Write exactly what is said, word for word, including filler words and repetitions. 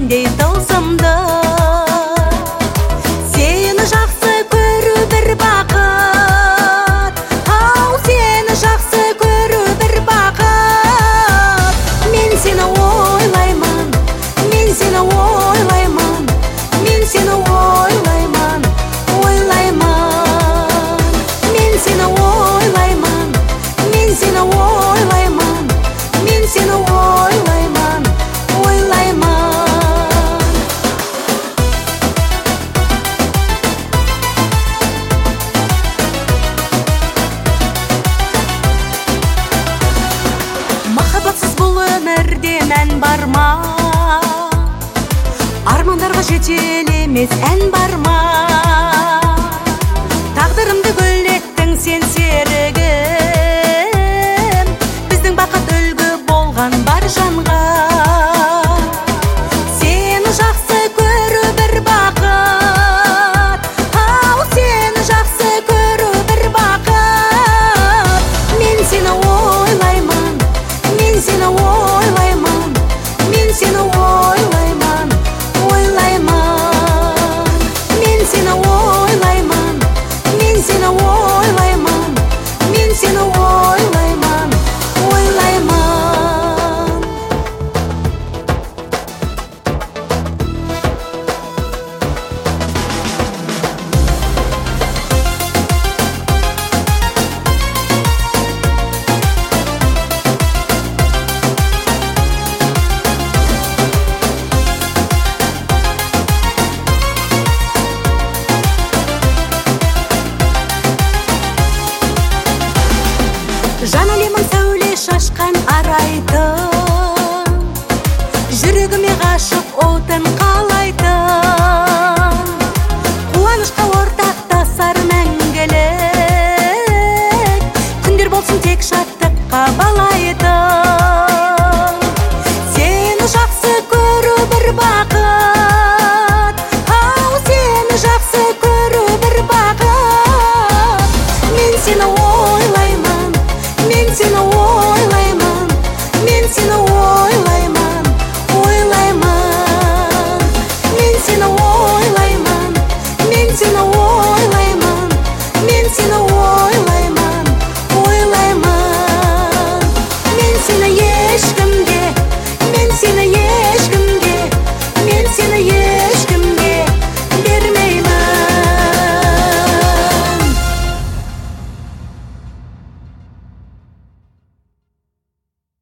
сендей тылсымды. Сені жақсы көру бір бақыт, ау сені жақсы көру бір бақыт. Мен сені ойлаймын, мен сені ойлаймын, мен сені ойлаймын, ойлаймын. Мен сені ойлаймын, мен сені ойлаймын, мен сені ойлаймын, ойлаймын. Махаббатсыз бұл өмірде мән бар ма? Армандарға жетелемес ән бар ма?